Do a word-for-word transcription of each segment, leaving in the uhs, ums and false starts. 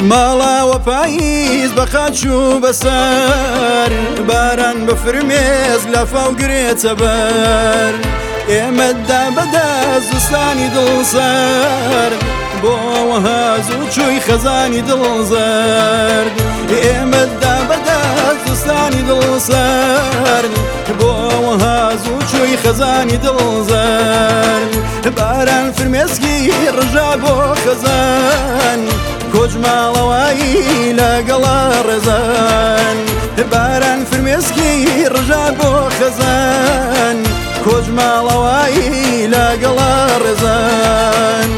ماڵاوە پاییز بە خاچ و بەسەر باران بە فرمێز لە فاو گرێتە بەر ئێمەدا بەدەست زستانی دڵسەر بۆ ئەوە هاز و چووی خەزانی دڵزەرد ئێمەدا بەدەست زستانی دڵسەر بۆ ئەوە هاز و چووی خەزانی دڵزەرد باران فرمێسکی ڕژا بۆ خەزان کۆچماڵەوایی لەگەڵا ڕێزان باران فرمێسکی ڕژا بۆ خەزان کۆچماڵەوایی لەگەڵا ڕێزان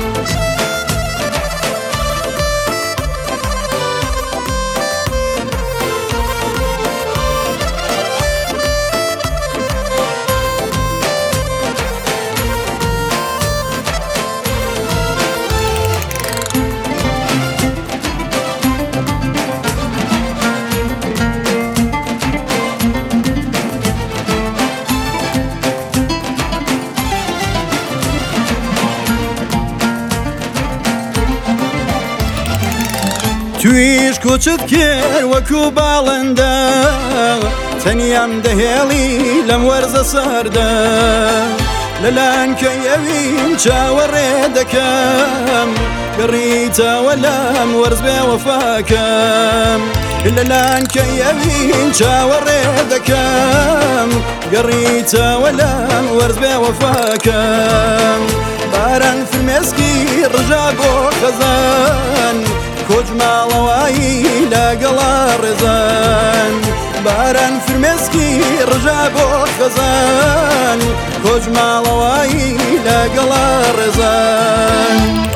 تویش کوچت کرد وەکو باڵندە تەنیام دەهێڵی لەم وەرزە سەردە لەلان کەیەویم چاوەڕێ دەکەم گەڕیتەوە لەم وەرز بێ وەفاکەم لەلان کەیەویم چاوەڕێ دەکەم گەڕیتەوە لەم وەرز بێ وەفاکەم باران فرمێسکی ڕژا بۆ خەزان کۆچماڵەوایی لەگەڵا ڕێزان باران فرمێسکی ڕژا بۆ خەزان کۆچماڵەوایی لەگەڵا ڕێزان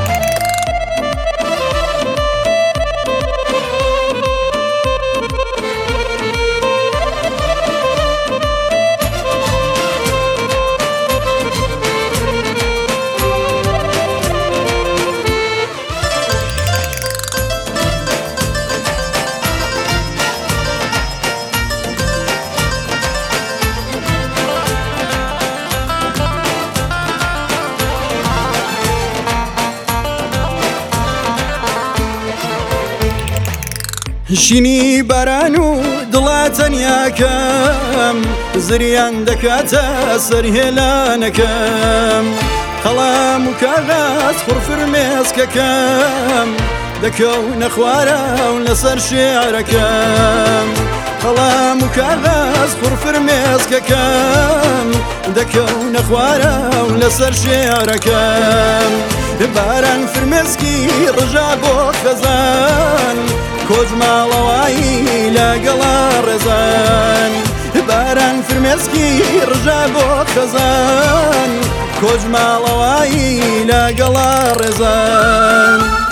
شینی باران و دڵا تەنیاکەم زریان دەکاتە سەرهێلانەکەم قەڵام و کاغاز خوڕفرمێسکەکەم دەکەونە خوارە و لەسەر شێعرەکەم قەڵام و کاغاز خوڕفرمێسکەکەم دەکەونە خوارە و لەسەر شێعرەکەم باران فرمێسکی ڕژا بۆ خەزان کۆچماڵەوایی لەگەڵا ڕێزان باران فرمێسکی ڕژا بۆ خەزان کۆچماڵەوایی لەگەڵا ڕێزان